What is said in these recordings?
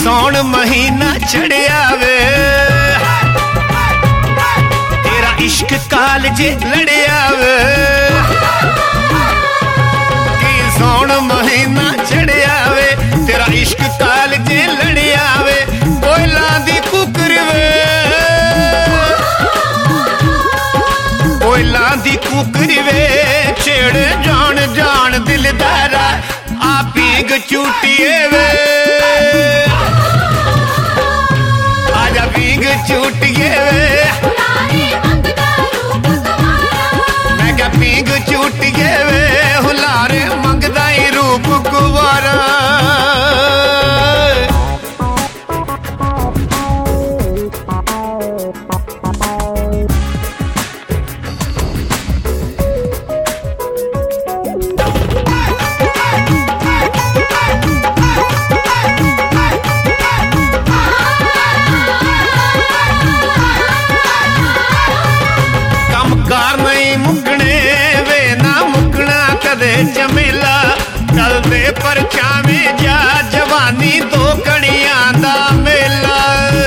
सौण महीना चढ़िया वे तेरा इश्क कालजे लड़िया वे कि सौण महीना चढ़िया वे तेरा इश्क कालजे लड़िया वे कोयला दी कुकर वे कोयला दी कुकर वे छेड़ जान जान दिलदारा आ पीग चूटिए वे आजा पीग चूटिए वे मैं क्या पीग चूटिए वे हुलारे मंगदा ही रूप कुवारा जमेला कल दे पर छावे जा जवानी दो कड़ियां दा मेला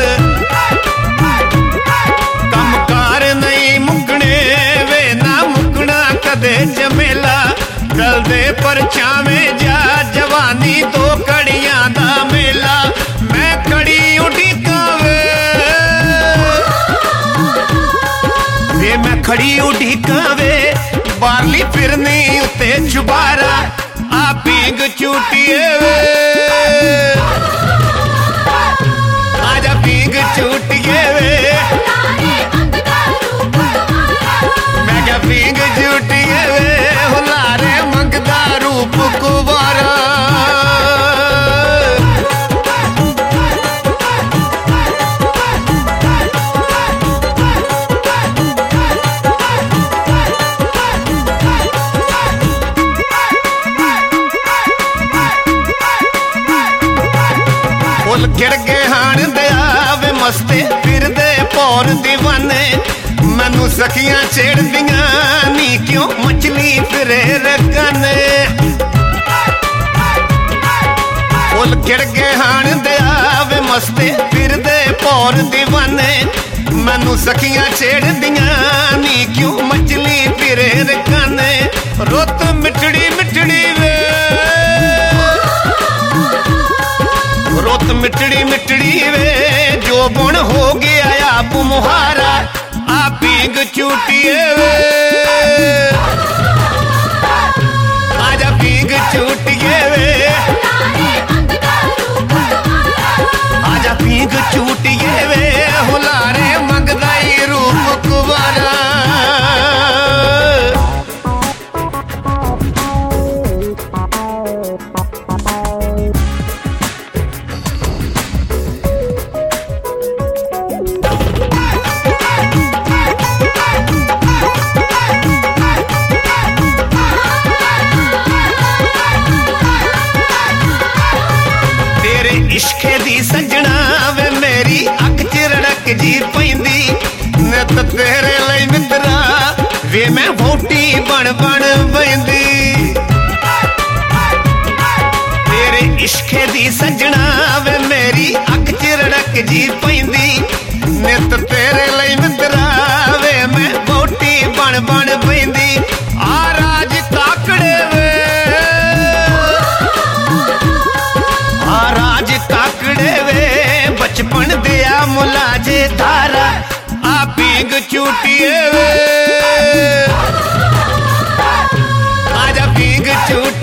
कमकार नहीं मुकने वे ना मुकना कदे जमेला कल दे पर छावे जा जवानी दो कड़ियां दा मेला मैं कड़ी उड़ीका वे मैं खड़ी उड़ीका वे बारली फिरनी उते चुबारा आ पीग चूटिए वे आजा पीग चूटिए वे मैं क्या पीग चूटिए वे हुलारे मंगदा रूप कुवारा गिर गए हाण दया वे मस्ते फिर दे पौर दीवाने मैनू सखियां छेड़ दियां नी क्यों मछली फिरे रकने फुल गिर गए हाण दया वे मस्ते फिर दे पौर दीवाने मैनू सखियां छेड़ दियां नी क्यों मछली फिरे रकने रुत मिठड़ी मिठड़ी वे रुत मिठड़ी मिठड़ी वे जो बुण हो गया आप मुहारा आ पीग चूटिए वे आजा पीग चूटिए वे आजा पीग चूटिए वे हुलारे मंगदा ही रूप कुवारा इश्के दी सजना वे मेरी अख च रड़क जी पैंदी नित तेरे लई मित्रा वे मैं वोटी बन बन बैंदी तेरे इश्के दी सजना वे मेरी अख च रड़क जी पैंदी नित तेरे लई मित्रा वे मैं वोटी बन बन बैंदी आ राज काकड़े वे आ राज काकड़े वे बचपन दिया मुलाजे धारा आ पीग चूटिए वे आजा पीग चूट